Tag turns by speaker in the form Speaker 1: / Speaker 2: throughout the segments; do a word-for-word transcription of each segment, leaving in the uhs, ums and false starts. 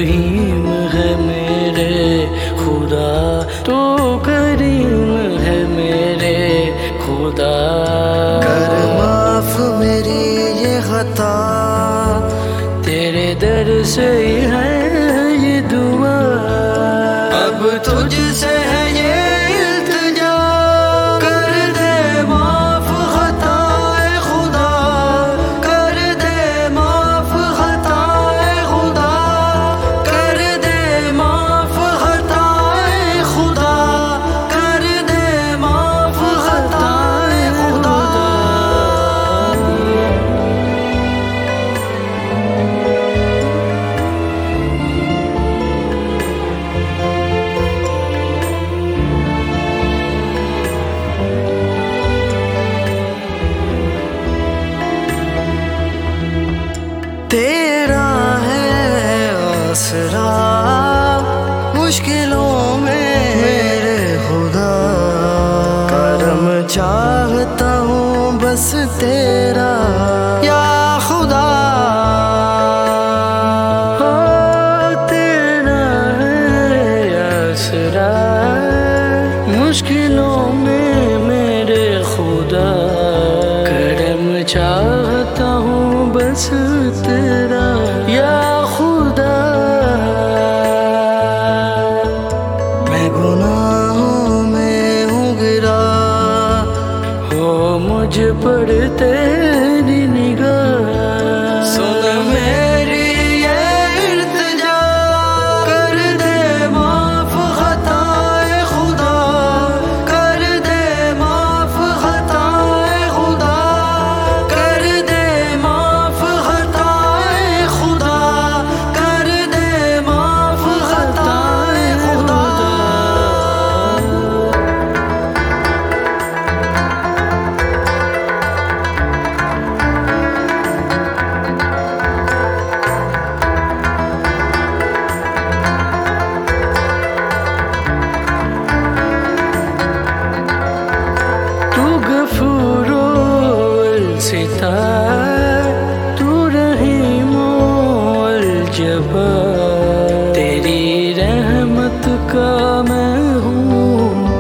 Speaker 1: रहीम है मेरे खुदा, तू करीम है मेरे खुदा।
Speaker 2: कर माफ मेरी ये खता,
Speaker 1: तेरे दर से ही है ये दुआ,
Speaker 2: अब तुझसे है ये इल्तिजा। कर दे माफ खताए खुदा, कर दे माफ खताए खुदा, कर दे माफ खताए खुदा, कर दे माफ खताए खुदा। तेरा है आसरा मुश्किलों में मेरे खुदा, करम चाहता हूँ बस तेरा या खुदा।
Speaker 1: हो तेरा है आसरा मुश्किलों में मेरे खुदा, करम चाहता हूँ बस तेरा या खुदा।
Speaker 2: मैं गुनाहों में हूँ गिरा,
Speaker 1: हो मुझ पर तेरी निगाह,
Speaker 2: सुन मेरी ये इल्तिजा। कर दे माफ खताए खुदा, कर दे माफ खताए खुदा, कर दे माफ खताए खुदा, कर दे माफ खताए खुदा।
Speaker 1: तू गफूरुल सितार, तू रहीमुल जब्बार, तेरी रहमत का मैं हूँ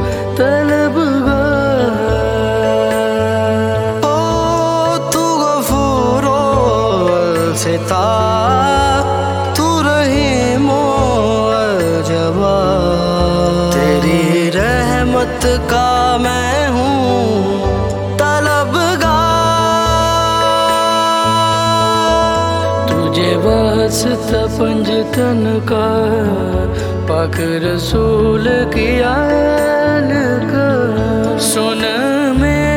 Speaker 1: तलबगार।
Speaker 2: ओ तू गफूरुल सितार, तू रहीमुल जब्बार, तेरी रहमत का मैं हूँ तलबगार।
Speaker 1: तुझे वास्ता पंजतन का, पाक रसूल की आल का, सुन में